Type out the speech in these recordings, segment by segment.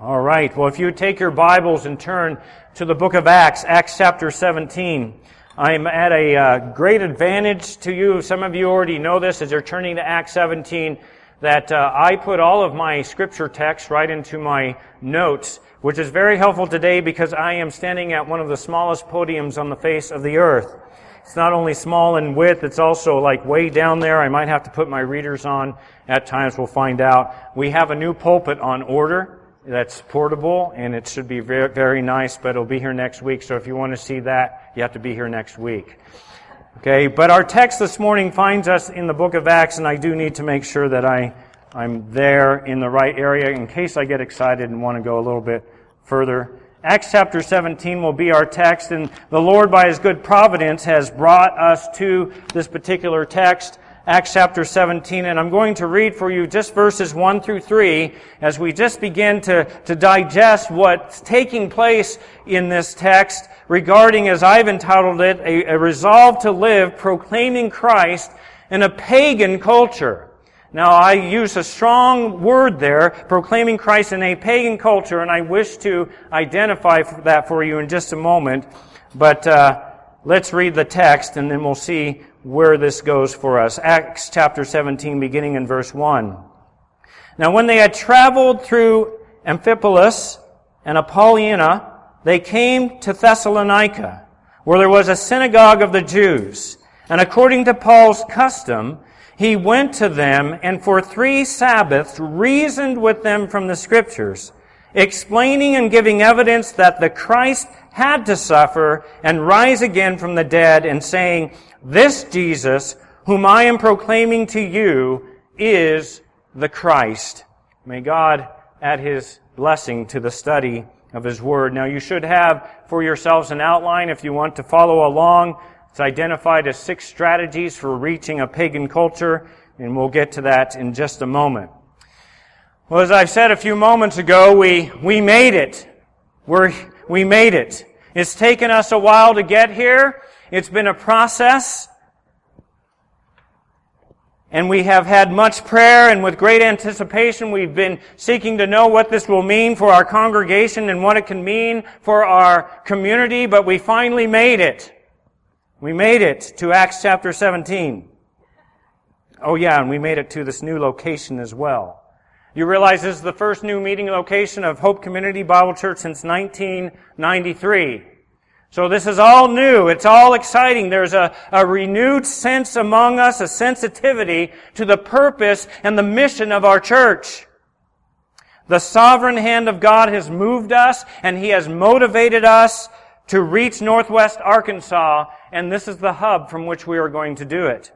All right. Well, if you would take your Bibles and turn to the book of Acts, Acts chapter 17. I'm at a great advantage to you. Some of you already know this as you're turning to Acts 17, that I put all of my scripture texts right into my notes, which is very helpful today because I am standing at one of the smallest podiums on the face of the earth. It's not only small in width, it's also like way down there. I might have to put my readers on at times. We'll find out. We have a new pulpit on order that's portable, and it should be very, very nice, but it'll be here next week. So if you want to see that, you have to be here next week. Okay, but our text this morning finds us in the book of Acts, and I do need to make sure that I'm there in the right area in case I get excited and want to go a little bit further. Acts chapter 17 will be our text, and the Lord, by His good providence, has brought us to this particular text, Acts chapter 17, and I'm going to read for you just verses 1 through 3 as we just begin to digest what's taking place in this text regarding, as I've entitled it, a resolve to live proclaiming Christ in a pagan culture. Now, I use a strong word there, proclaiming Christ in a pagan culture, and I wish to identify that for you in just a moment. But let's read the text, and then we'll see where this goes for us. Acts chapter 17, beginning in verse 1. Now, when they had traveled through Amphipolis and Apollonia, they came to Thessalonica, where there was a synagogue of the Jews. And according to Paul's custom, he went to them and for 3 Sabbaths reasoned with them from the Scriptures, explaining and giving evidence that the Christ had to suffer and rise again from the dead, and saying, "This Jesus, whom I am proclaiming to you, is the Christ." May God add His blessing to the study of His Word. Now, you should have for yourselves an outline if you want to follow along. It's identified as 6 strategies for reaching a pagan culture, and we'll get to that in just a moment. Well, as I said a few moments ago, we made it. We made it. It's taken us a while to get here. It's been a process. And we have had much prayer, and with great anticipation we've been seeking to know what this will mean for our congregation and what it can mean for our community, but we finally made it. We made it to Acts chapter 17. Oh yeah, and we made it to this new location as well. You realize this is the first new meeting location of Hope Community Bible Church since 1993. So this is all new. It's all exciting. There's a renewed sense among us, a sensitivity to the purpose and the mission of our church. The sovereign hand of God has moved us, and He has motivated us to reach Northwest Arkansas, and this is the hub from which we are going to do it.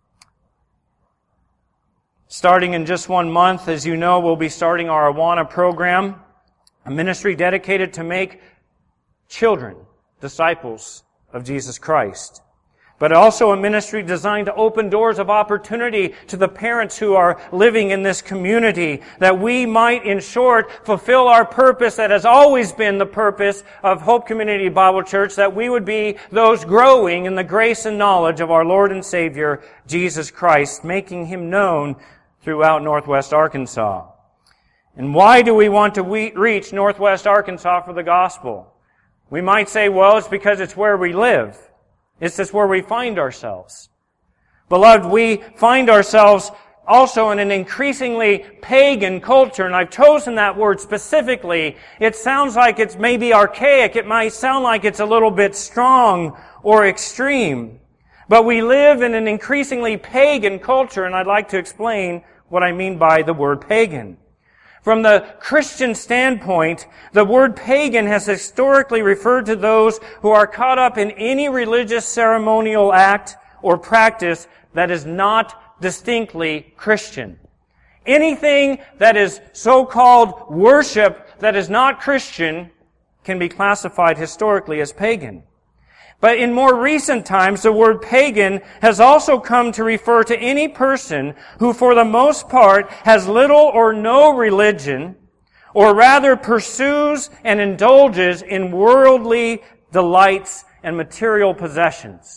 Starting in just 1 month, as you know, we'll be starting our Awana program, a ministry dedicated to make children disciples of Jesus Christ. But also a ministry designed to open doors of opportunity to the parents who are living in this community, that we might, in short, fulfill our purpose that has always been the purpose of Hope Community Bible Church, that we would be those growing in the grace and knowledge of our Lord and Savior, Jesus Christ, making Him known throughout Northwest Arkansas. And why do we want to reach Northwest Arkansas for the gospel? We might say, well, it's because it's where we live. It's just where we find ourselves. Beloved, we find ourselves also in an increasingly pagan culture, and I've chosen that word specifically. It sounds like it's maybe archaic. It might sound like it's a little bit strong or extreme. But we live in an increasingly pagan culture, and I'd like to explain what I mean by the word pagan. From the Christian standpoint, the word pagan has historically referred to those who are caught up in any religious ceremonial act or practice that is not distinctly Christian. Anything that is so-called worship that is not Christian can be classified historically as pagan. But in more recent times, the word pagan has also come to refer to any person who, for the most part, has little or no religion, or rather pursues and indulges in worldly delights and material possessions.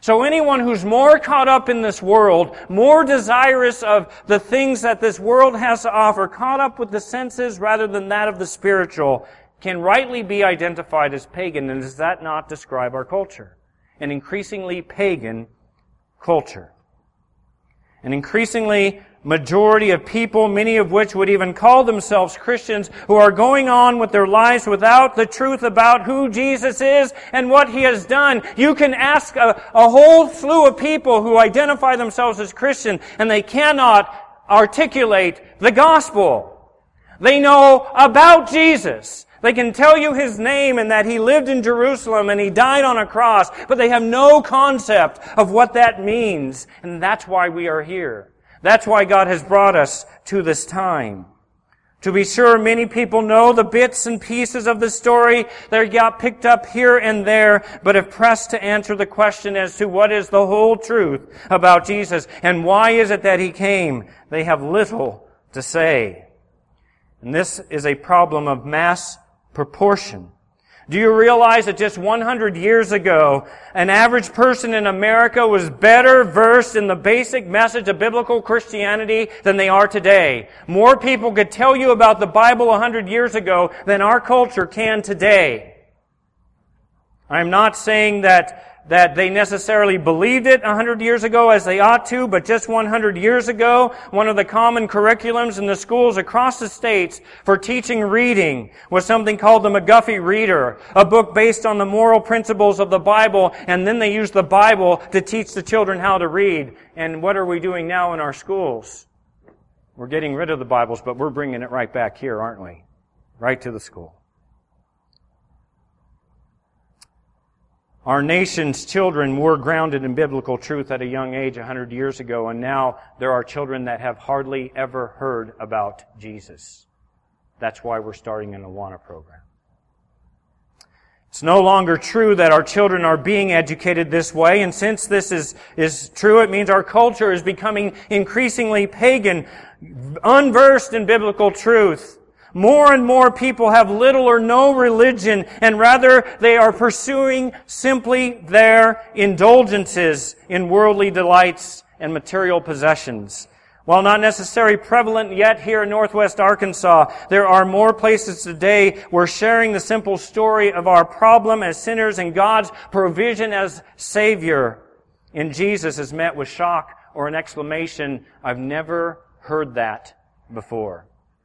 So anyone who's more caught up in this world, more desirous of the things that this world has to offer, caught up with the senses rather than that of the spiritual, can rightly be identified as pagan. And does that not describe our culture? An increasingly pagan culture. An increasingly majority of people, many of which would even call themselves Christians, who are going on with their lives without the truth about who Jesus is and what He has done. You can ask a whole slew of people who identify themselves as Christian, and they cannot articulate the gospel. They know about Jesus. They can tell you His name and that He lived in Jerusalem and He died on a cross, but they have no concept of what that means. And that's why we are here. That's why God has brought us to this time. To be sure, many people know the bits and pieces of the story that got picked up here and there, but have pressed to answer the question as to what is the whole truth about Jesus and why is it that He came. They have little to say. And this is a problem of mass proportion. Do you realize that just 100 years ago, an average person in America was better versed in the basic message of biblical Christianity than they are today? More people could tell you about the Bible 100 years ago than our culture can today. I'm not saying that they necessarily believed it 100 years ago as they ought to, but just 100 years ago, one of the common curriculums in the schools across the states for teaching reading was something called the McGuffey Reader, a book based on the moral principles of the Bible, and then they used the Bible to teach the children how to read. And what are we doing now in our schools? We're getting rid of the Bibles, but we're bringing it right back here, aren't we? Right to the school. Our nation's children were grounded in biblical truth at a young age 100 years ago, and now there are children that have hardly ever heard about Jesus. That's why we're starting an Awana program. It's no longer true that our children are being educated this way, and since this is true, it means our culture is becoming increasingly pagan, unversed in biblical truth. More and more people have little or no religion, and rather they are pursuing simply their indulgences in worldly delights and material possessions. While not necessarily prevalent yet here in Northwest Arkansas, there are more places today where sharing the simple story of our problem as sinners and God's provision as Savior in Jesus is met with shock or an exclamation, "I've never heard that before."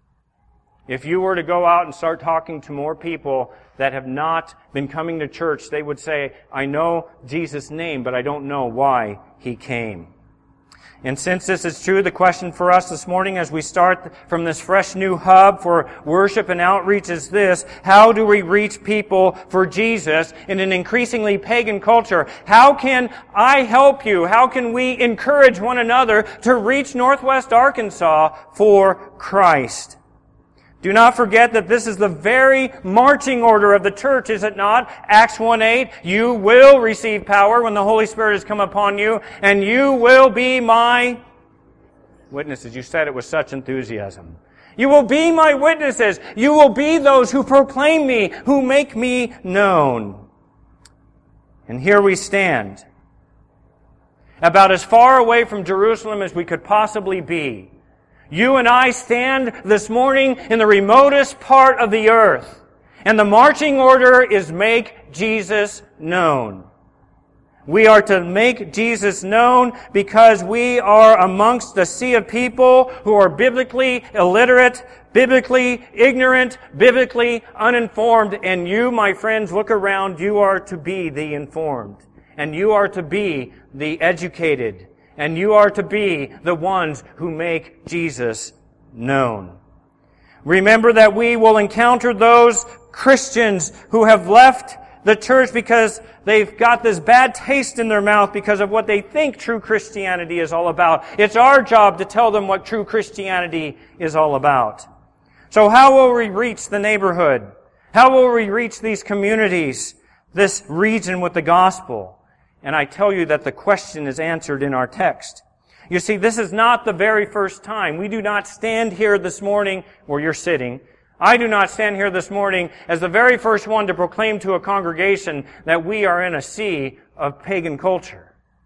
If you were to go out and start talking to more people that have not been coming to church, they would say, "I know Jesus' name, but I don't know why He came." And since this is true, the question for us this morning as we start from this fresh new hub for worship and outreach is this: how do we reach people for Jesus in an increasingly pagan culture? How can I help you? How can we encourage one another to reach Northwest Arkansas for Christ? Do not forget that this is the very marching order of the church, is it not? Acts 1:8, you will receive power when the Holy Spirit has come upon you, and you will be my witnesses. You said it with such enthusiasm. You will be my witnesses. You will be those who proclaim me, who make me known. And here we stand, about as far away from Jerusalem as we could possibly be. You and I stand this morning in the remotest part of the earth. And the marching order is make Jesus known. We are to make Jesus known because we are amongst the sea of people who are biblically illiterate, biblically ignorant, biblically uninformed. And you, my friends, look around. You are to be the informed. And you are to be the educated. And you are to be the ones who make Jesus known. Remember that we will encounter those Christians who have left the church because they've got this bad taste in their mouth because of what they think true Christianity is all about. It's our job to tell them what true Christianity is all about. So how will we reach the neighborhood? How will we reach these communities, this region with the gospel? And I tell you that the question is answered in our text. You see, this is not the very first time. We do not stand here this morning where you're sitting. I do not stand here this morning as the very first one to proclaim to a congregation that we are in a sea of pagan culture.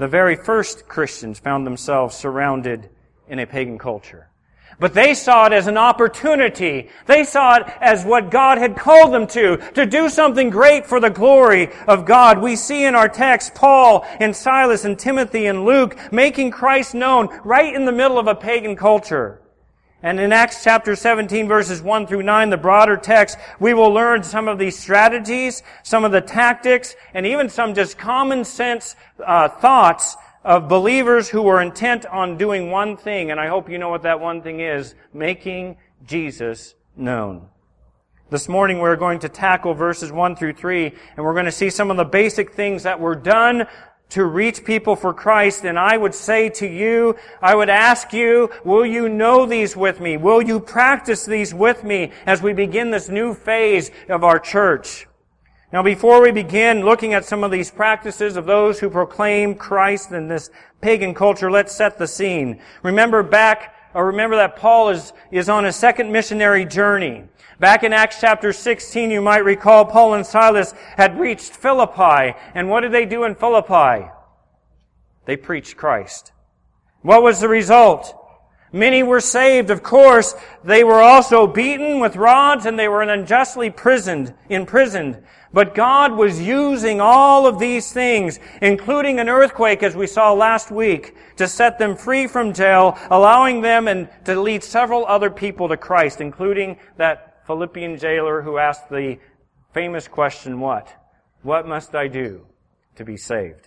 The very first Christians found themselves surrounded in a pagan culture. But they saw it as an opportunity. They saw it as what God had called them to do something great for the glory of God. We see in our text Paul and Silas and Timothy and Luke making Christ known right in the middle of a pagan culture. And in Acts chapter 17, verses 1 through 9, the broader text, we will learn some of these strategies, some of the tactics, and even some just common sense thoughts of believers who were intent on doing one thing, and I hope you know what that one thing is, making Jesus known. This morning we're going to tackle verses 1 through 3, and we're going to see some of the basic things that were done to reach people for Christ. And I would say to you, I would ask you, will you know these with me? Will you practice these with me as we begin this new phase of our church? Now, before we begin looking at some of these practices of those who proclaim Christ in this pagan culture, let's set the scene. Remember that Paul is on a second missionary journey. Back in Acts chapter 16, you might recall Paul and Silas had reached Philippi. And what did they do in Philippi? They preached Christ. What was the result? Many were saved. Of course, they were also beaten with rods and they were unjustly imprisoned. But God was using all of these things, including an earthquake, as we saw last week, to set them free from jail, allowing them and to lead several other people to Christ, including that Philippian jailer who asked the famous question, what? What must I do to be saved?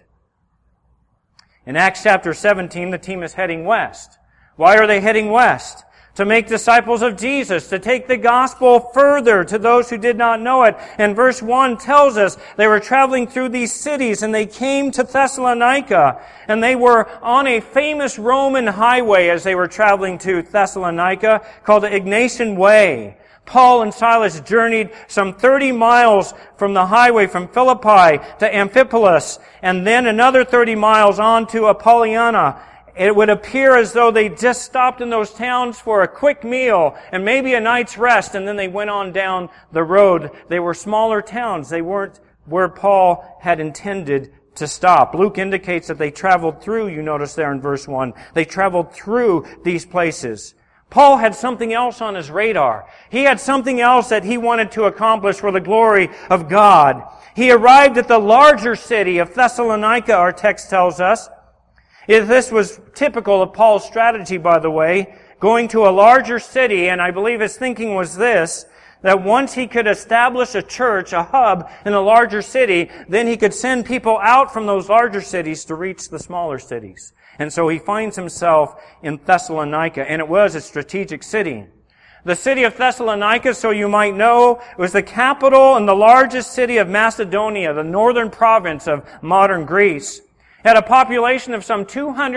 In Acts chapter 17, the team is heading west. Why are they heading west? To make disciples of Jesus, to take the gospel further to those who did not know it. And verse 1 tells us they were traveling through these cities and they came to Thessalonica. And they were on a famous Roman highway as they were traveling to Thessalonica called the Egnatian Way. Paul and Silas journeyed some 30 miles from the highway from Philippi to Amphipolis and then another 30 miles on to Apollonia. It would appear as though they just stopped in those towns for a quick meal and maybe a night's rest, and then they went on down the road. They were smaller towns. They weren't where Paul had intended to stop. Luke indicates that they traveled through, you notice there in verse 1. They traveled through these places. Paul had something else on his radar. He had something else that he wanted to accomplish for the glory of God. He arrived at the larger city of Thessalonica, our text tells us. This was typical of Paul's strategy, by the way, going to a larger city, and I believe his thinking was this, that once he could establish a church, a hub in a larger city, then he could send people out from those larger cities to reach the smaller cities. And so he finds himself in Thessalonica, and it was a strategic city. The city of Thessalonica, so you might know, was the capital and the largest city of Macedonia, the northern province of modern Greece. Had a population of some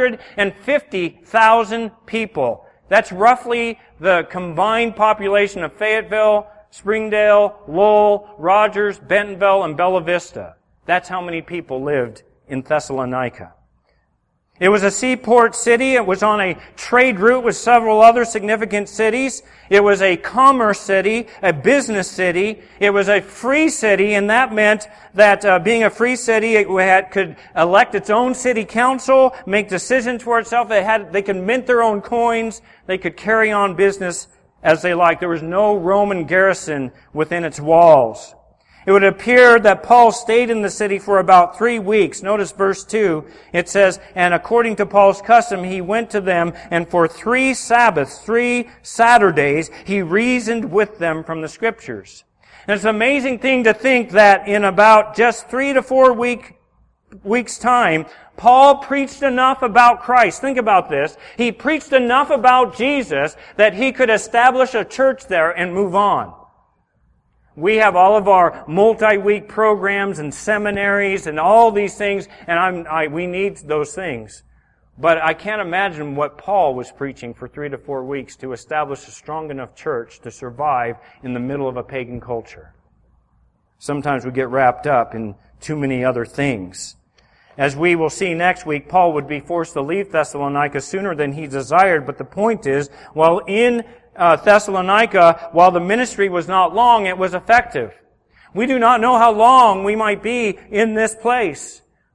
250,000 people. That's roughly the combined population of Fayetteville, Springdale, Lowell, Rogers, Bentonville, and Bella Vista. That's how many people lived in Thessalonica. It was a seaport city. It was on a trade route with several other significant cities. It was a commerce city, a business city. It was a free city, and that meant that being a free city, it could elect its own city council, make decisions for itself. They could mint their own coins. They could carry on business as they liked. There was no Roman garrison within its walls. It would appear that Paul stayed in the city for about 3 weeks. Notice verse 2. It says, and according to Paul's custom, he went to them, and for 3 Sabbaths, 3 Saturdays, he reasoned with them from the Scriptures. And it's an amazing thing to think that in about just 3 to 4 weeks' time, Paul preached enough about Christ. Think about this. He preached enough about Jesus that he could establish a church there and move on. We have all of our multi-week programs and seminaries and all these things, and we need those things. But I can't imagine what Paul was preaching for 3 to 4 weeks to establish a strong enough church to survive in the middle of a pagan culture. Sometimes we get wrapped up in too many other things. As we will see next week, Paul would be forced to leave Thessalonica sooner than he desired, but the point is, while in Thessalonica, while the ministry was not long, it was effective. We do not know how long we might be in this place.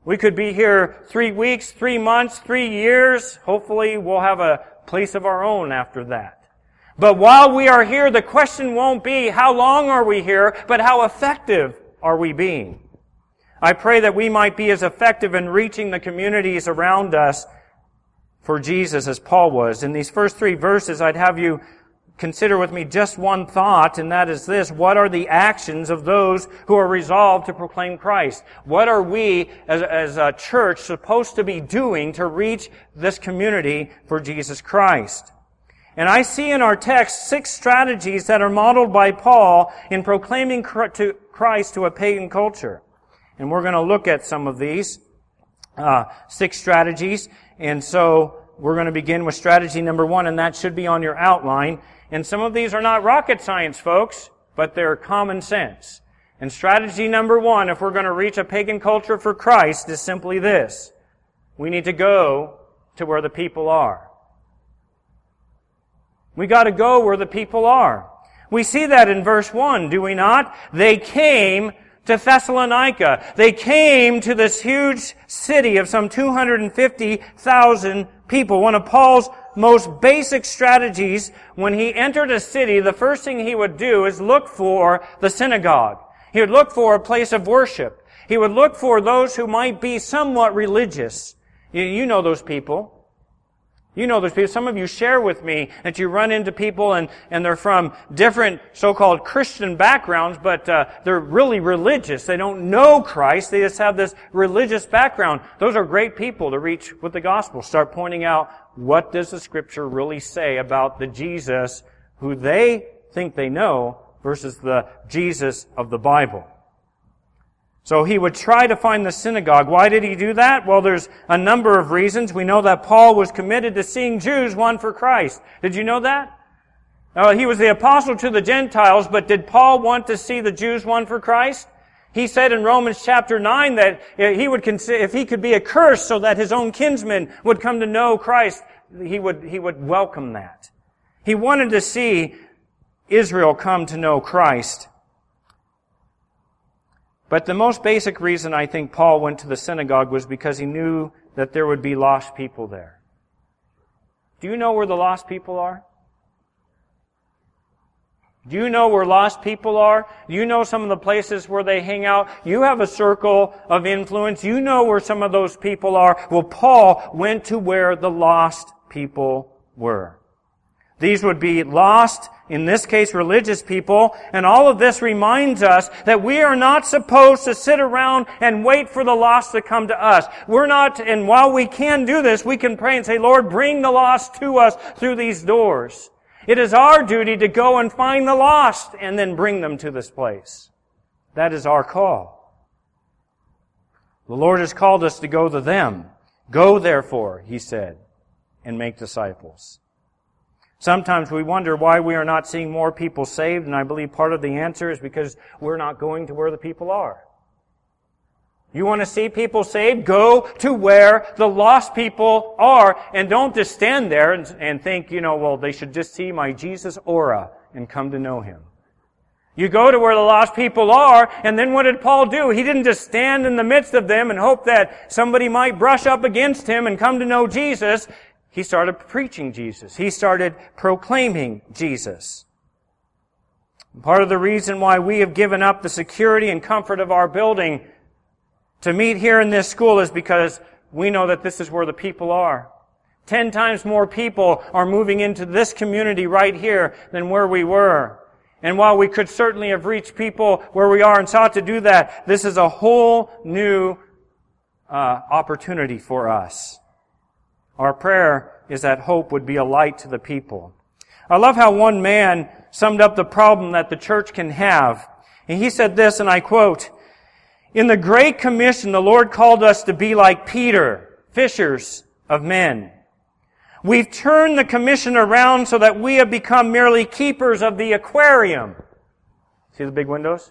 We could be here 3 weeks, 3 months, 3 years. Hopefully we'll have a place of our own after that. But while we are here, the question won't be how long are we here, but how effective are we being? I pray that we might be as effective in reaching the communities around us for Jesus as Paul was. In these first 3 verses, I'd have you consider with me just one thought, and that is this: what are the actions of those who are resolved to proclaim Christ? What are we as a church supposed to be doing to reach this community for Jesus Christ? And I see in our text 6 strategies that are modeled by Paul in proclaiming Christ to a pagan culture. And we're going to look at some of these 6 strategies. And so we're going to begin with strategy number 1, and that should be on your outline. And some of these are not rocket science, folks, but they're common sense. And strategy number 1, if we're going to reach a pagan culture for Christ, is simply this: we need to go to where the people are. We got to go where the people are. We see that in verse 1, do we not? They came to Thessalonica. They came to this huge city of some 250,000 people. One of Paul's most basic strategies when he entered a city, the first thing he would do is look for the synagogue. He would look for a place of worship. He would look for those who might be somewhat religious. You know those people. You know those people. Some of you share with me that you run into people and they're from different so-called Christian backgrounds, but they're really religious. They don't know Christ. They just have this religious background. Those are great people to reach with the gospel. Start pointing out, what does the Scripture really say about the Jesus who they think they know versus the Jesus of the Bible? So he would try to find the synagogue. Why did he do that? Well, there's a number of reasons. We know that Paul was committed to seeing Jews won for Christ. Did you know that? He was the apostle to the Gentiles, but did Paul want to see the Jews won for Christ? He said in Romans chapter 9 that he would consider, if he could be accursed so that his own kinsmen would come to know Christ, he would welcome that. He wanted to see Israel come to know Christ. But the most basic reason I think Paul went to the synagogue was because he knew that there would be lost people there. Do you know where the lost people are? Do you know where lost people are? Do you know some of the places where they hang out? You have a circle of influence. You know where some of those people are. Well, Paul went to where the lost people were. These would be lost, in this case, religious people. And all of this reminds us that we are not supposed to sit around and wait for the lost to come to us. We're not, and while we can do this, we can pray and say, Lord, bring the lost to us through these doors. It is our duty to go and find the lost and then bring them to this place. That is our call. The Lord has called us to go to them. Go, therefore, he said, and make disciples. Sometimes we wonder why we are not seeing more people saved, and I believe part of the answer is because we're not going to where the people are. You want to see people saved? Go to where the lost people are, and don't just stand there and think, well, they should just see my Jesus aura and come to know Him. You go to where the lost people are, and then what did Paul do? He didn't just stand in the midst of them and hope that somebody might brush up against him and come to know Jesus. He started preaching Jesus. He started proclaiming Jesus. Part of the reason why we have given up the security and comfort of our building to meet here in this school is because we know that this is where the people are. 10 times more people are moving into this community right here than where we were. And while we could certainly have reached people where we are and sought to do that, this is a whole new opportunity for us. Our prayer is that hope would be a light to the people. I love how one man summed up the problem that the church can have. And he said this, and I quote, "In the Great Commission, the Lord called us to be like Peter, fishers of men. We've turned the commission around so that we have become merely keepers of the aquarium." See the big windows?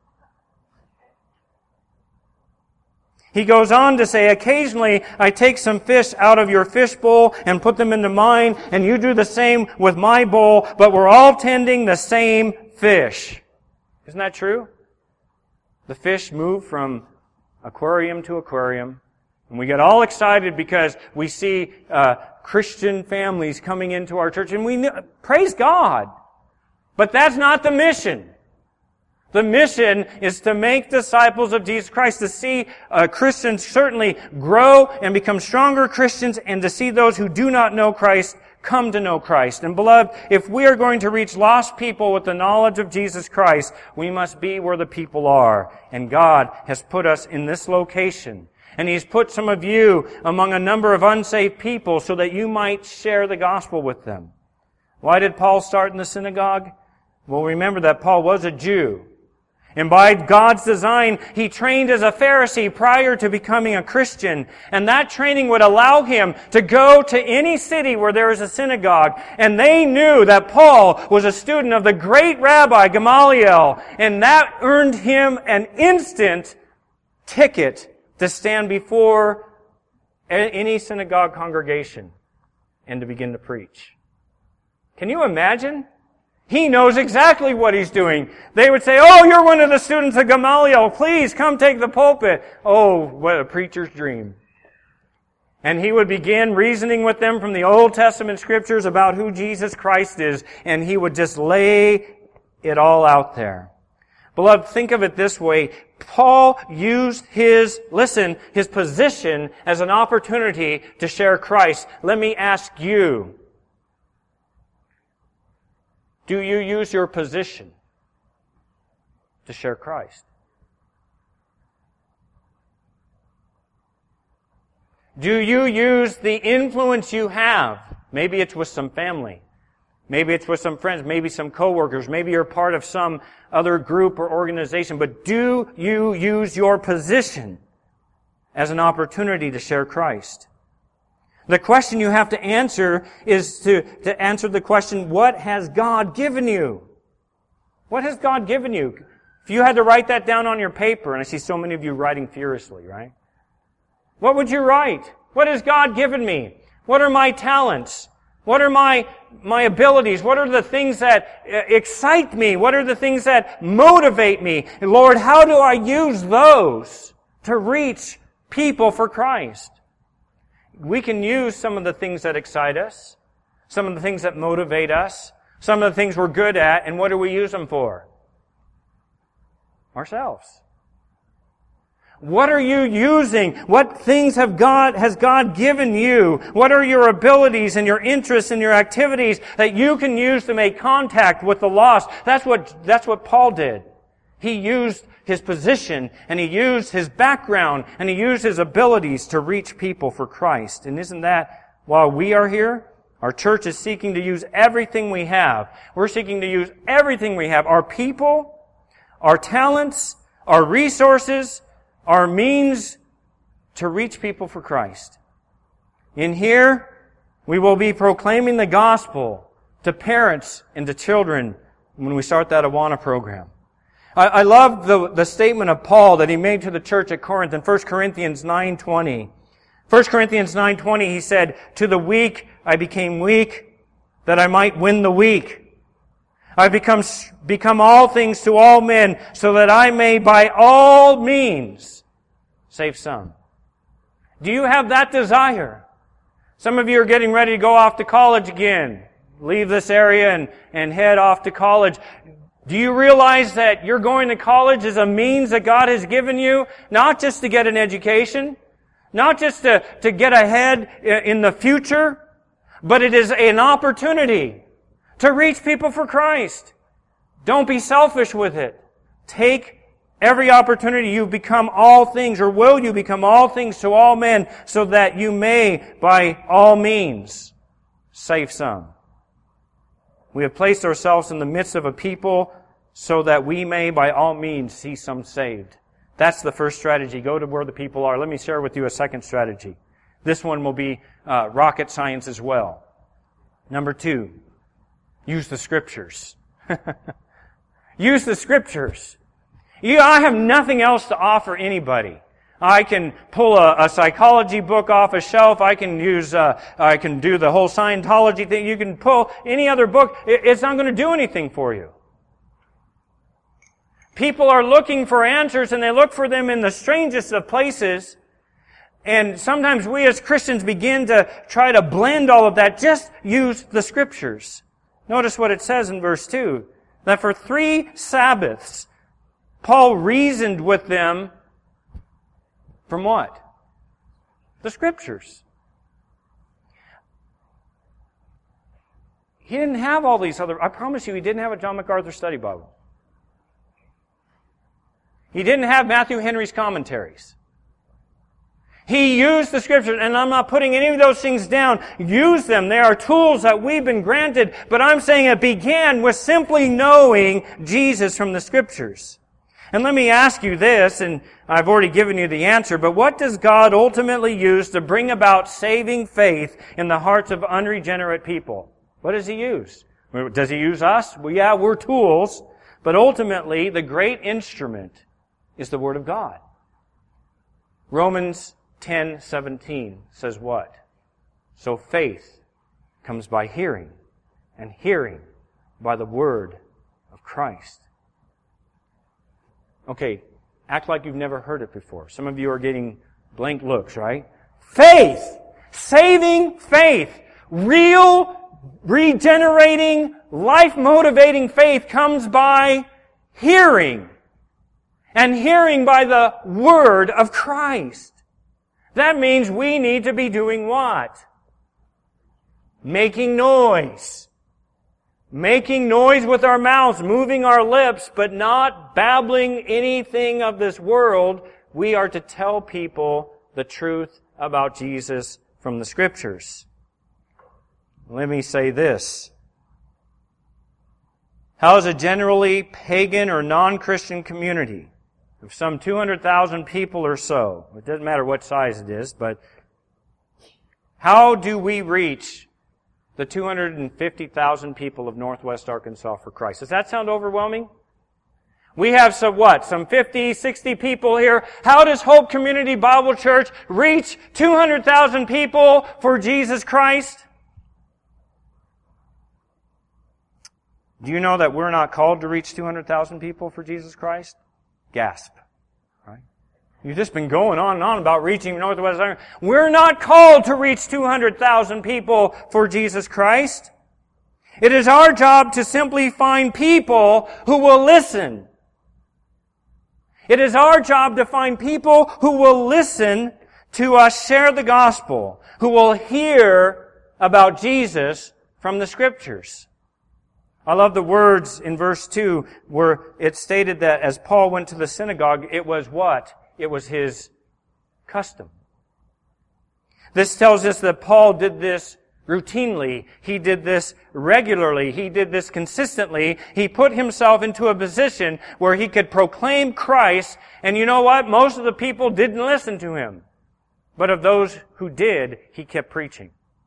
He goes on to say, "Occasionally I take some fish out of your fish bowl and put them into mine, and you do the same with my bowl, but we're all tending the same fish." Isn't that true? The fish move from aquarium to aquarium. And we get all excited because we see Christian families coming into our church, and praise God. But that's not the mission. The mission is to make disciples of Jesus Christ, to see Christians certainly grow and become stronger Christians, and to see those who do not know Christ come to know Christ. And beloved, if we are going to reach lost people with the knowledge of Jesus Christ, we must be where the people are. And God has put us in this location. And He's put some of you among a number of unsaved people so that you might share the gospel with them. Why did Paul start in the synagogue? Well, remember that Paul was a Jew. And by God's design, he trained as a Pharisee prior to becoming a Christian. And that training would allow him to go to any city where there is a synagogue. And they knew that Paul was a student of the great Rabbi Gamaliel. And that earned him an instant ticket to stand before any synagogue congregation and to begin to preach. Can you imagine? He knows exactly what he's doing. They would say, "Oh, you're one of the students of Gamaliel. Please come take the pulpit." Oh, what a preacher's dream. And he would begin reasoning with them from the Old Testament Scriptures about who Jesus Christ is, and he would just lay it all out there. Beloved, think of it this way. Paul used his position as an opportunity to share Christ. Let me ask you, do you use your position to share Christ? Do you use the influence you have? Maybe it's with some family. Maybe it's with some friends. Maybe some coworkers. Maybe you're part of some other group or organization. But do you use your position as an opportunity to share Christ? The question you have to answer is to answer the question, what has God given you? What has God given you? If you had to write that down on your paper, and I see so many of you writing furiously, right? What would you write? What has God given me? What are my talents? What are my abilities? What are the things that excite me? What are the things that motivate me? And Lord, how do I use those to reach people for Christ? We can use some of the things that excite us, some of the things that motivate us, some of the things we're good at, and what do we use them for? Ourselves. What are you using? What things has God given you? What are your abilities and your interests and your activities that you can use to make contact with the lost? That's what Paul did. He used his position, and he used his background, and he used his abilities to reach people for Christ. And isn't that, while we are here, our church is seeking to use everything we have. We're seeking to use everything we have. Our people, our talents, our resources, our means to reach people for Christ. In here, we will be proclaiming the gospel to parents and to children when we start that Awana program. I love the statement of Paul that he made to the church at Corinth in 1 Corinthians 9:20. 1 Corinthians 9:20, he said, "To the weak I became weak, that I might win the weak. I become all things to all men, so that I may by all means save some." Do you have that desire? Some of you are getting ready to go off to college again. Leave this area and head off to college. Do you realize that you're going to college is a means that God has given you, not just to get an education, not just to get ahead in the future, but it is an opportunity to reach people for Christ. Don't be selfish with it. Take every opportunity. You become all things, or will you become all things to all men, so that you may, by all means, save some. We have placed ourselves in the midst of a people so that we may, by all means, see some saved. That's the first strategy. Go to where the people are. Let me share with you a second strategy. This one will be rocket science as well. Number 2, use the Scriptures. Use the Scriptures. I have nothing else to offer anybody. I can pull a psychology book off a shelf. I can do the whole Scientology thing. You can pull any other book. It's not going to do anything for you. People are looking for answers, and they look for them in the strangest of places. And sometimes we as Christians begin to try to blend all of that. Just use the Scriptures. Notice what it says in verse 2. That for 3 Sabbaths, Paul reasoned with them from what? The Scriptures. He didn't have all these other... I promise you, he didn't have a John MacArthur study Bible. He didn't have Matthew Henry's commentaries. He used the Scriptures, and I'm not putting any of those things down. Use them. They are tools that we've been granted, but I'm saying it began with simply knowing Jesus from the Scriptures. And let me ask you this, and I've already given you the answer, but what does God ultimately use to bring about saving faith in the hearts of unregenerate people? What does He use? Does He use us? Well, yeah, we're tools, but ultimately the great instrument is the Word of God. Romans 10:17 says what? So faith comes by hearing, and hearing by the word of Christ. Okay, act like you've never heard it before. Some of you are getting blank looks, right? Faith! Saving faith! Real, regenerating, life-motivating faith comes by hearing. And hearing by the word of Christ. That means we need to be doing what? Making noise. Making noise with our mouths, moving our lips, but not babbling anything of this world. We are to tell people the truth about Jesus from the Scriptures. Let me say this. How is a generally pagan or non-Christian community of some 200,000 people or so, it doesn't matter what size it is, but how do we reach the 250,000 people of Northwest Arkansas for Christ? Does that sound overwhelming? We have some 50, 60 people here. How does Hope Community Bible Church reach 200,000 people for Jesus Christ? Do you know that we're not called to reach 200,000 people for Jesus Christ? Gasp. Right? You've just been going on and on about reaching Northwest Arkansas. We're not called to reach 200,000 people for Jesus Christ. It is our job to simply find people who will listen. It is our job to find people who will listen to us share the gospel, who will hear about Jesus from the Scriptures. I love the words in verse 2 where it stated that as Paul went to the synagogue, it was what? It was his custom. This tells us that Paul did this routinely. He did this regularly. He did this consistently. He put himself into a position where he could proclaim Christ, and you know what? Most of the people didn't listen to him. But of those who did, he kept preaching.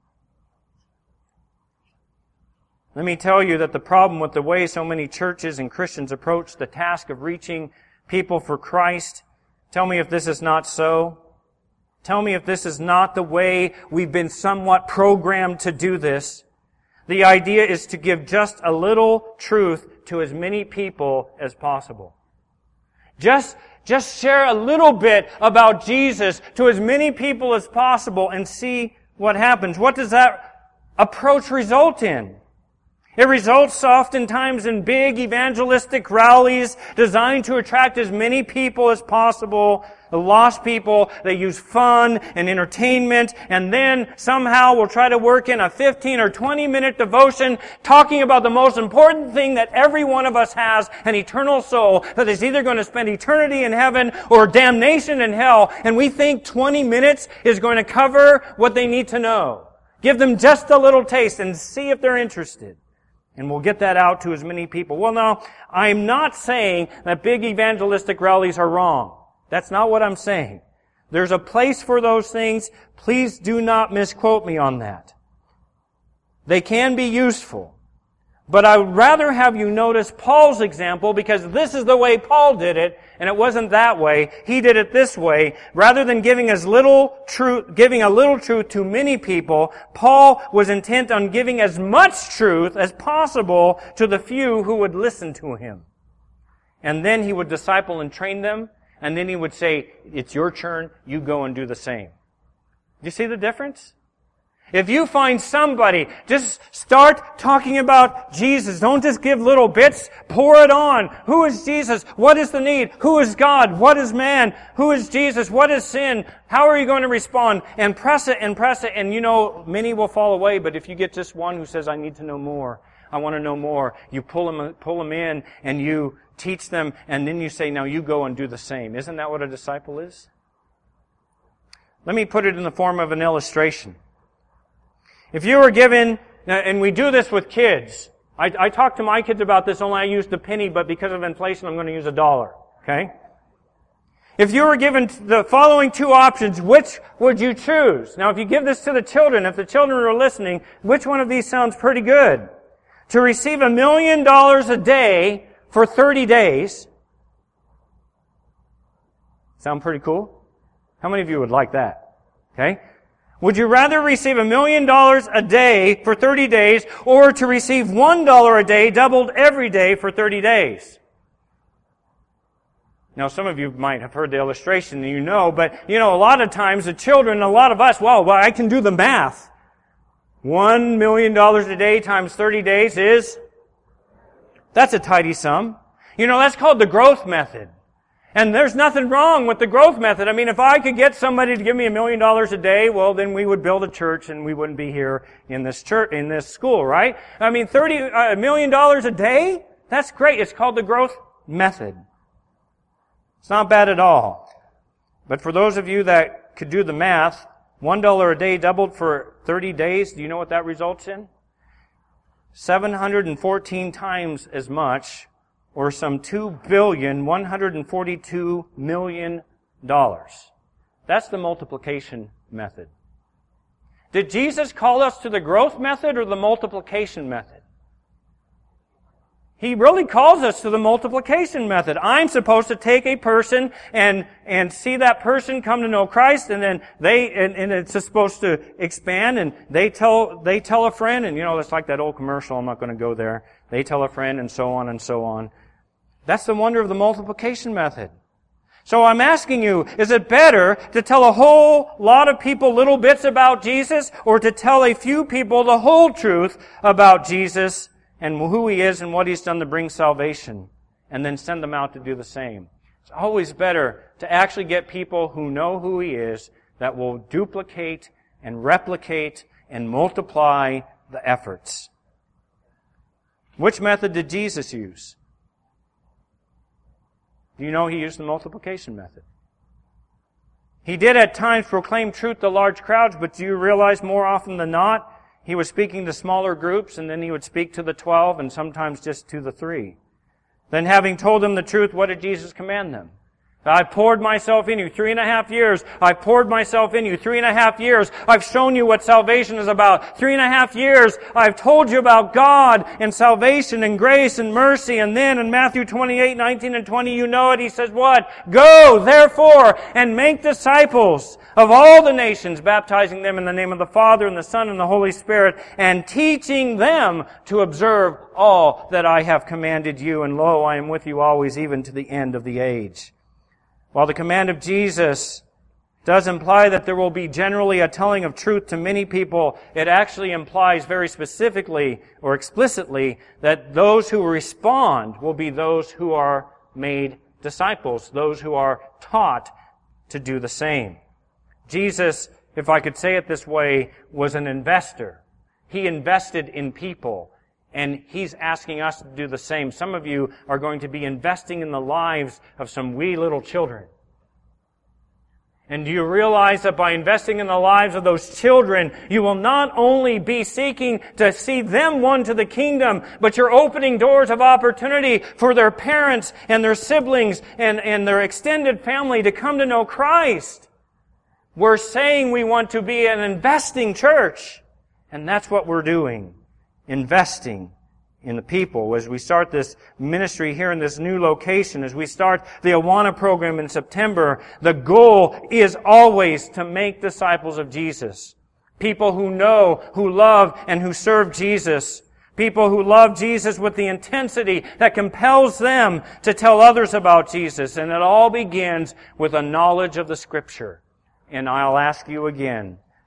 Let me tell you that the problem with the way so many churches and Christians approach the task of reaching people for Christ, tell me if this is not so. Tell me if this is not the way we've been somewhat programmed to do this. The idea is to give just a little truth to as many people as possible. Just share a little bit about Jesus to as many people as possible and see what happens. What does that approach result in? It results oftentimes in big evangelistic rallies designed to attract as many people as possible. The lost people, they use fun and entertainment, and then somehow we'll try to work in a 15 or 20-minute devotion talking about the most important thing that every one of us has, an eternal soul that is either going to spend eternity in heaven or damnation in hell, and we think 20 minutes is going to cover what they need to know. Give them just a little taste and see if they're interested. And we'll get that out to as many people. Well, no, I'm not saying that big evangelistic rallies are wrong. That's not what I'm saying. There's a place for those things. Please do not misquote me on that. They can be useful. But I would rather have you notice Paul's example, because this is the way Paul did it, and it wasn't that way. He did it this way. Rather than giving a little truth to many people, Paul was intent on giving as much truth as possible to the few who would listen to him. And then he would disciple and train them, and then he would say, it's your turn, you go and do the same. You see the difference? If you find somebody, just start talking about Jesus. Don't just give little bits. Pour it on. Who is Jesus? What is the need? Who is God? What is man? Who is Jesus? What is sin? How are you going to respond? And press it and press it. And you know, many will fall away, but if you get just one who says, I need to know more, I want to know more, you pull them in and you teach them, and then you say, now you go and do the same. Isn't that what a disciple is? Let me put it in the form of an illustration. If you were given, and we do this with kids. I talk to my kids about this, only I used a penny, but because of inflation, I'm going to use $1. Okay? If you were given the following two options, which would you choose? Now, if you give this to the children, if the children are listening, which one of these sounds pretty good? To receive $1 million a day for 30 days. Sound pretty cool? How many of you would like that? Okay? Would you rather receive $1 million a day for 30 days or to receive $1 a day doubled every day for 30 days? Now, some of you might have heard the illustration and you know, but a lot of times the children, a lot of us, well, I can do the math. $1 million a day times 30 days that's a tidy sum. That's called the growth method. And there's nothing wrong with the growth method. I mean, if I could get somebody to give me $1 million a day, well, then we would build a church and we wouldn't be here in this church, in this school, right? I mean, $1 million a day? That's great. It's called the growth method. It's not bad at all. But for those of you that could do the math, $1 a day doubled for 30 days, do you know what that results in? 714 times as much, or some $2,142,000,000. That's the multiplication method. Did Jesus call us to the growth method or the multiplication method? He really calls us to the multiplication method. I'm supposed to take a person and see that person come to know Christ, and then and it's supposed to expand, and they tell a friend, and it's like that old commercial, I'm not going to go there. They tell a friend, and so on and so on. That's the wonder of the multiplication method. So I'm asking you, is it better to tell a whole lot of people little bits about Jesus, or to tell a few people the whole truth about Jesus and who He is and what He's done to bring salvation, and then send them out to do the same? It's always better to actually get people who know who He is, that will duplicate and replicate and multiply the efforts. Which method did Jesus use? Do you know He used the multiplication method? He did at times proclaim truth to large crowds, but do you realize more often than not, He was speaking to smaller groups, and then He would speak to the 12, and sometimes just to the 3. Then having told them the truth, what did Jesus command them? I've poured myself in you 3.5 years. I've poured myself in you 3.5 years. I've shown you what salvation is about. 3.5 years. I've told you about God and salvation and grace and mercy. And then in Matthew 28:19 and 20, you know it. He says what? Go, therefore, and make disciples of all the nations, baptizing them in the name of the Father and the Son and the Holy Spirit, and teaching them to observe all that I have commanded you. And lo, I am with you always, even to the end of the age. While the command of Jesus does imply that there will be generally a telling of truth to many people, it actually implies very specifically or explicitly that those who respond will be those who are made disciples, those who are taught to do the same. Jesus, if I could say it this way, was an investor. He invested in people. And He's asking us to do the same. Some of you are going to be investing in the lives of some wee little children. And do you realize that by investing in the lives of those children, you will not only be seeking to see them won to the kingdom, but you're opening doors of opportunity for their parents and their siblings and their extended family to come to know Christ. We're saying we want to be an investing church. And that's what we're doing. Investing in the people. As we start this ministry here in this new location, as we start the Awana program in September, the goal is always to make disciples of Jesus. People who know, who love, and who serve Jesus. People who love Jesus with the intensity that compels them to tell others about Jesus. And it all begins with a knowledge of the Scripture. And I'll ask you again,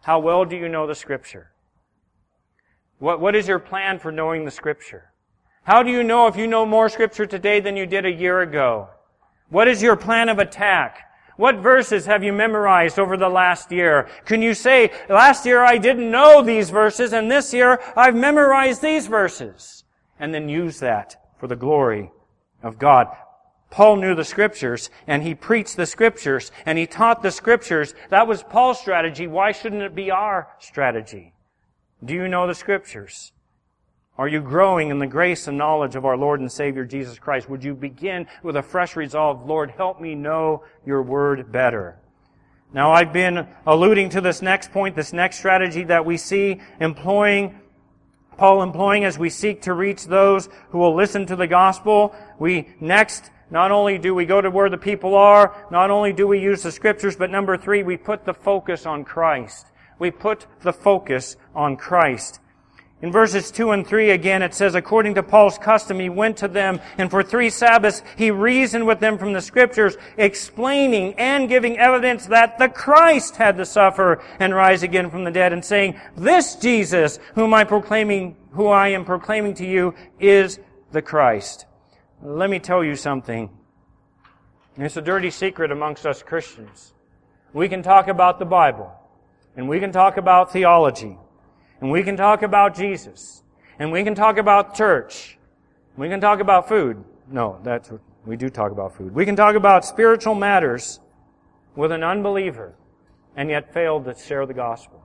How well do you know the Scripture? What is your plan for knowing the Scripture? How do you know if you know more Scripture today than you did a year ago? What is your plan of attack? What verses have you memorized over the last year? Can you say, last year I didn't know these verses, and this year I've memorized these verses? And then use that for the glory of God. Paul knew the Scriptures, and he preached the Scriptures, and he taught the Scriptures. That was Paul's strategy. Why shouldn't it be our strategy? Do you know the Scriptures? Are you growing in the grace and knowledge of our Lord and Savior Jesus Christ? Would you begin with a fresh resolve, Lord, help me know your Word better? Now, I've been alluding to this next point, this next strategy that we see Paul employing as we seek to reach those who will listen to the gospel. Not only do we go to where the people are, not only do we use the Scriptures, but number 3, we put the focus on Christ. We put the focus on Christ. In verses 2 and 3 again it says, according to Paul's custom, he went to them, and for 3 Sabbaths he reasoned with them from the Scriptures, explaining and giving evidence that the Christ had to suffer and rise again from the dead, and saying, this Jesus, who I am proclaiming to you, is the Christ. Let me tell you something. It's a dirty secret amongst us Christians. We can talk about the Bible, and we can talk about theology, and we can talk about Jesus, and we can talk about church, we can talk about food. No, we do talk about food. We can talk about spiritual matters with an unbeliever, and yet fail to share the gospel.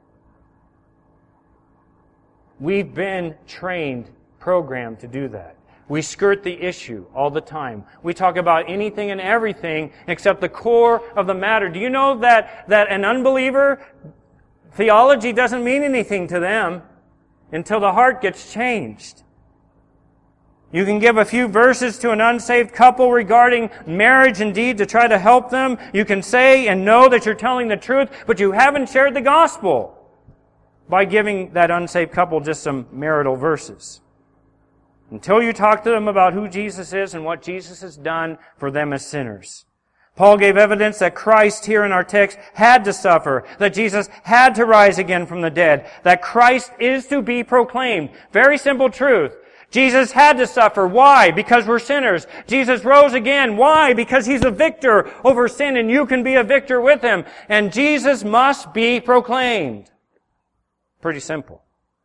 We've been trained, programmed to do that. We skirt the issue all the time. We talk about anything and everything except the core of the matter. Do you know that an unbeliever, theology doesn't mean anything to them until the heart gets changed? You can give a few verses to an unsaved couple regarding marriage indeed to try to help them. You can say and know that you're telling the truth, but you haven't shared the gospel by giving that unsaved couple just some marital verses. Until you talk to them about who Jesus is and what Jesus has done for them as sinners. Paul gave evidence that Christ here in our text had to suffer, that Jesus had to rise again from the dead, that Christ is to be proclaimed. Very simple truth. Jesus had to suffer. Why? Because we're sinners. Jesus rose again. Why? Because He's a victor over sin, and you can be a victor with Him. And Jesus must be proclaimed. Pretty simple.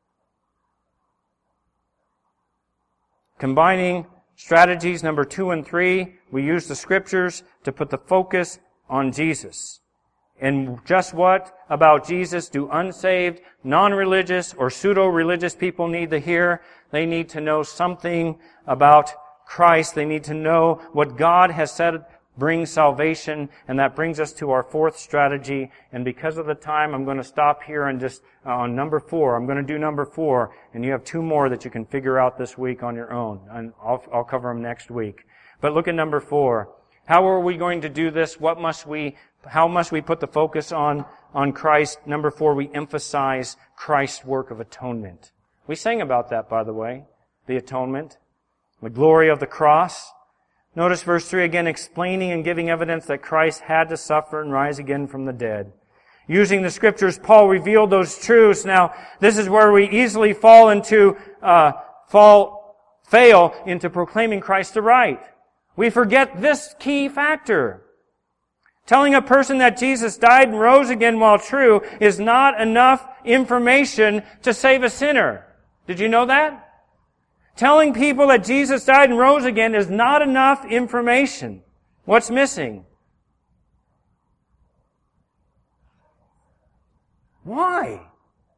Combining strategies number 2 and 3, we use the Scriptures to put the focus on Jesus. And just what about Jesus do unsaved, non-religious, or pseudo-religious people need to hear? They need to know something about Christ. They need to know what God has said brings salvation, and that brings us to our 4th strategy. And because of the time, I'm going to stop here and just on number 4. I'm going to do number 4, and you have 2 more that you can figure out this week on your own, and I'll cover them next week. But look at number 4. How are we going to do this? How must we put the focus on Christ? Number 4, we emphasize Christ's work of atonement. We sang about that, by the way, the atonement, the glory of the cross. Notice verse 3 again, explaining and giving evidence that Christ had to suffer and rise again from the dead. Using the Scriptures, Paul revealed those truths. Now, this is where we easily fail into proclaiming Christ aright. We forget this key factor. Telling a person that Jesus died and rose again while true is not enough information to save a sinner. Did you know that? Telling people that Jesus died and rose again is not enough information. What's missing? Why?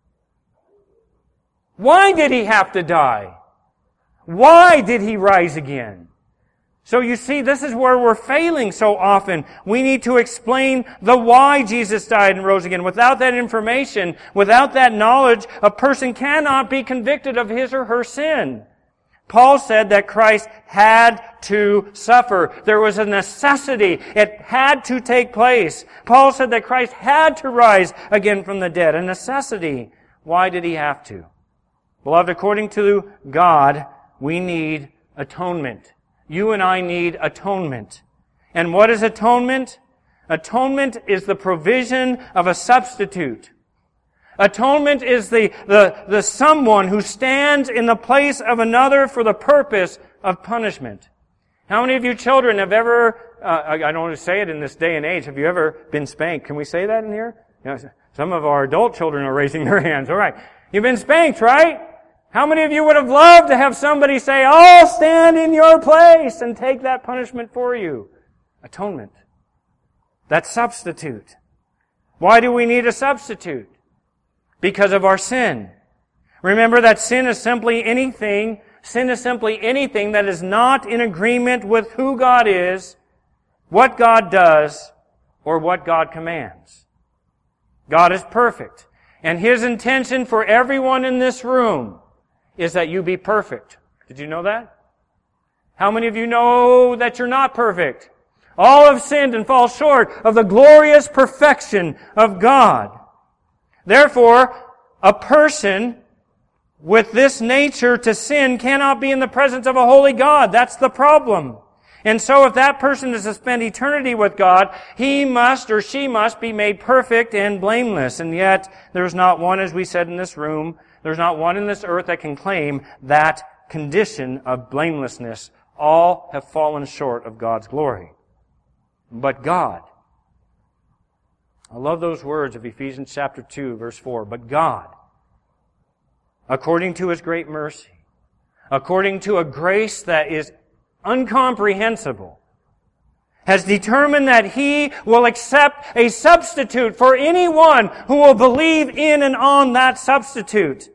Why did He have to die? Why did He rise again? So you see, this is where we're failing so often. We need to explain the why Jesus died and rose again. Without that information, without that knowledge, a person cannot be convicted of his or her sin. Paul said that Christ had to suffer. There was a necessity. It had to take place. Paul said that Christ had to rise again from the dead. A necessity. Why did He have to? Beloved, according to God, we need atonement. You and I need atonement. And what is atonement? Atonement is the provision of a substitute. Atonement is the someone who stands in the place of another for the purpose of punishment. How many of you children have ever, I don't want to say it in this day and age, have you ever been spanked? Can we say that in here? Some of our adult children are raising their hands. All right. You've been spanked, right? How many of you would have loved to have somebody say, I'll stand in your place and take that punishment for you? Atonement. That substitute. Why do we need a substitute? Because of our sin. Remember that sin is simply anything that is not in agreement with who God is, what God does, or what God commands. God is perfect. And His intention for everyone in this room is that you be perfect. Did you know that? How many of you know that you're not perfect? All have sinned and fall short of the glorious perfection of God. Therefore, a person with this nature to sin cannot be in the presence of a holy God. That's the problem. And so if that person is to spend eternity with God, he must or she must be made perfect and blameless. And yet, there's not one, as we said in this room, there's not one in this earth that can claim that condition of blamelessness. All have fallen short of God's glory. But God. I love those words of Ephesians chapter 2, verse 4. But God, according to His great mercy, according to a grace that is incomprehensible, has determined that He will accept a substitute for anyone who will believe in and on that substitute.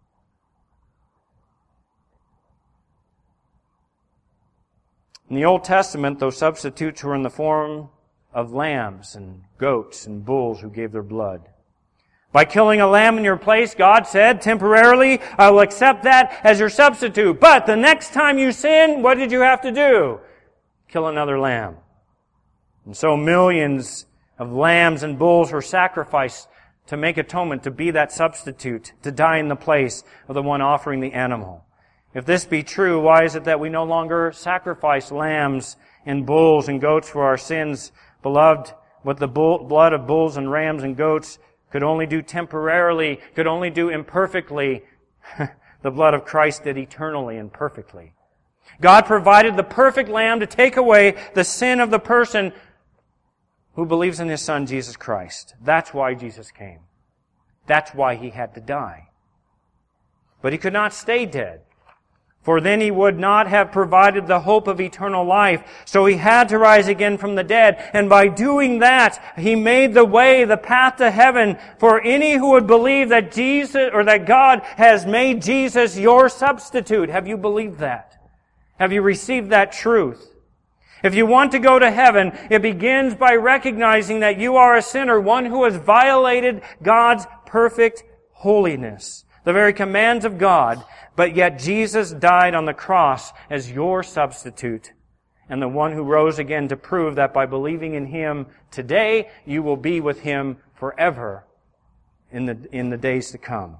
In the Old Testament, those substitutes were in the form of lambs and goats and bulls who gave their blood. By killing a lamb in your place, God said, temporarily, I will accept that as your substitute. But the next time you sin, what did you have to do? Kill another lamb. And so millions of lambs and bulls were sacrificed to make atonement, to be that substitute, to die in the place of the one offering the animal. If this be true, why is it that we no longer sacrifice lambs and bulls and goats for our sins? Beloved, what the blood of bulls and rams and goats could only do temporarily, could only do imperfectly, the blood of Christ did eternally and perfectly. God provided the perfect lamb to take away the sin of the person who believes in His Son, Jesus Christ. That's why Jesus came. That's why He had to die. But He could not stay dead, for then He would not have provided the hope of eternal life. So He had to rise again from the dead. And by doing that, He made the way, the path to heaven for any who would believe that Jesus, or that God has made Jesus your substitute. Have you believed that? Have you received that truth? If you want to go to heaven, it begins by recognizing that you are a sinner, one who has violated God's perfect holiness, the very commands of God. But yet Jesus died on the cross as your substitute, and the one who rose again to prove that by believing in Him today, you will be with Him forever in the days to come.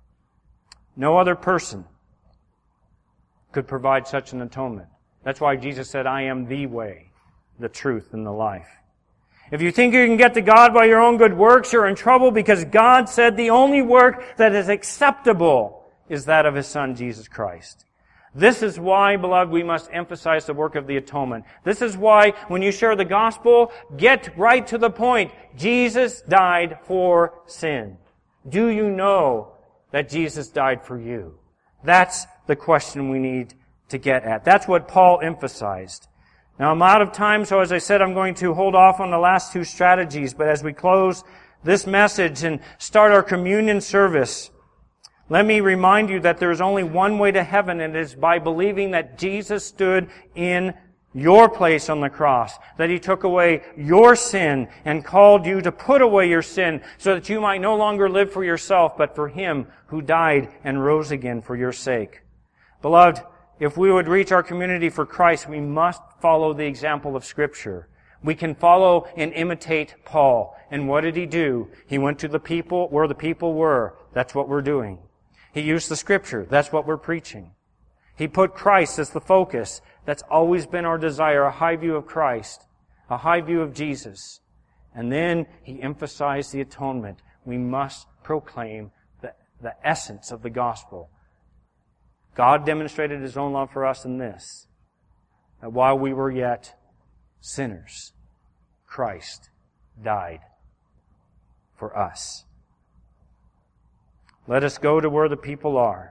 No other person could provide such an atonement. That's why Jesus said, I am the way, the truth, and the life. If you think you can get to God by your own good works, you're in trouble, because God said the only work that is acceptable is that of His Son, Jesus Christ. This is why, beloved, we must emphasize the work of the atonement. This is why, when you share the gospel, get right to the point. Jesus died for sin. Do you know that Jesus died for you? That's the question we need to get at. That's what Paul emphasized. Now, I'm out of time, so as I said, I'm going to hold off on the last two strategies. But as we close this message and start our communion service, let me remind you that there is only one way to heaven, and it is by believing that Jesus stood in your place on the cross, that He took away your sin and called you to put away your sin so that you might no longer live for yourself, but for Him who died and rose again for your sake. Beloved, if we would reach our community for Christ, we must follow the example of Scripture. We can follow and imitate Paul. And what did he do? He went to the people where the people were. That's what we're doing. He used the Scripture. That's what we're preaching. He put Christ as the focus. That's always been our desire, a high view of Christ, a high view of Jesus. And then He emphasized the atonement. We must proclaim the essence of the gospel. God demonstrated His own love for us in this, that while we were yet sinners, Christ died for us. Let us go to where the people are.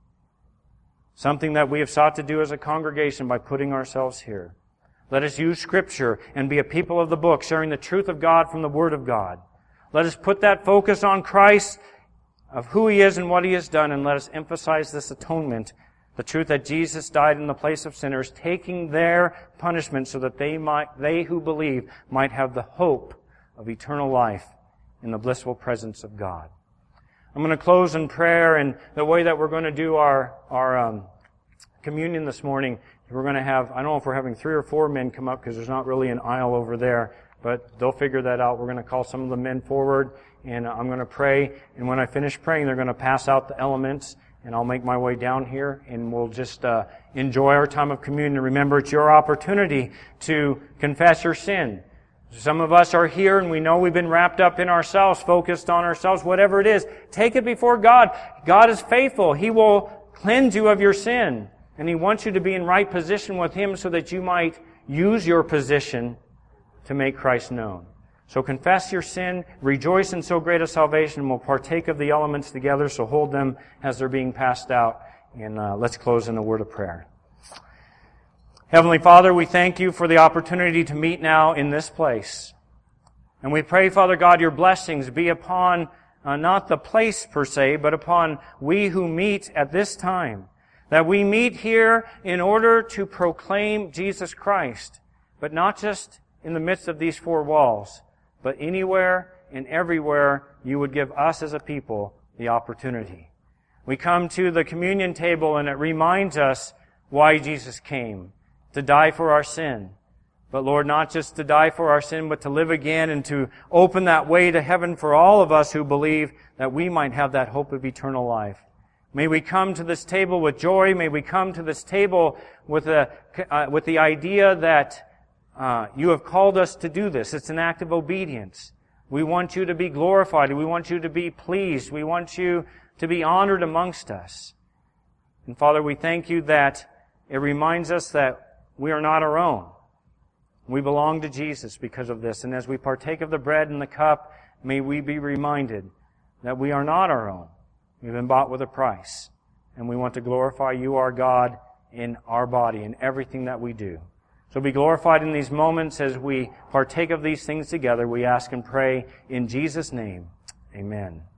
Something that we have sought to do as a congregation by putting ourselves here. Let us use Scripture and be a people of the book, sharing the truth of God from the Word of God. Let us put that focus on Christ, of who He is and what He has done, and let us emphasize this atonement, the truth that Jesus died in the place of sinners, taking their punishment so that they who believe might have the hope of eternal life in the blissful presence of God. I'm going to close in prayer, and the way that we're going to do our communion this morning, we're going to have, I don't know if we're having 3 or 4 men come up because there's not really an aisle over there, but they'll figure that out. We're going to call some of the men forward, and I'm going to pray, and when I finish praying, they're going to pass out the elements, and I'll make my way down here, and we'll just enjoy our time of communion. Remember, it's your opportunity to confess your sin. Some of us are here and we know we've been wrapped up in ourselves, focused on ourselves, whatever it is. Take it before God. God is faithful. He will cleanse you of your sin. And He wants you to be in right position with Him so that you might use your position to make Christ known. So confess your sin, rejoice in so great a salvation, we'll partake of the elements together, so hold them as they're being passed out. And let's close in a word of prayer. Heavenly Father, we thank You for the opportunity to meet now in this place. And we pray, Father God, Your blessings be upon not the place per se, but upon we who meet at this time. That we meet here in order to proclaim Jesus Christ, but not just in the midst of these 4 walls, but anywhere and everywhere You would give us as a people the opportunity. We come to the communion table and it reminds us why Jesus came. To die for our sin. But Lord, not just to die for our sin, but to live again and to open that way to heaven for all of us who believe, that we might have that hope of eternal life. May we come to this table with joy. May we come to this table with the idea that You have called us to do this. It's an act of obedience. We want You to be glorified. We want You to be pleased. We want You to be honored amongst us. And Father, we thank You that it reminds us that we are not our own. We belong to Jesus because of this. And as we partake of the bread and the cup, may we be reminded that we are not our own. We've been bought with a price. And we want to glorify You, our God, in our body, in everything that we do. So be glorified in these moments as we partake of these things together. We ask and pray in Jesus' name. Amen.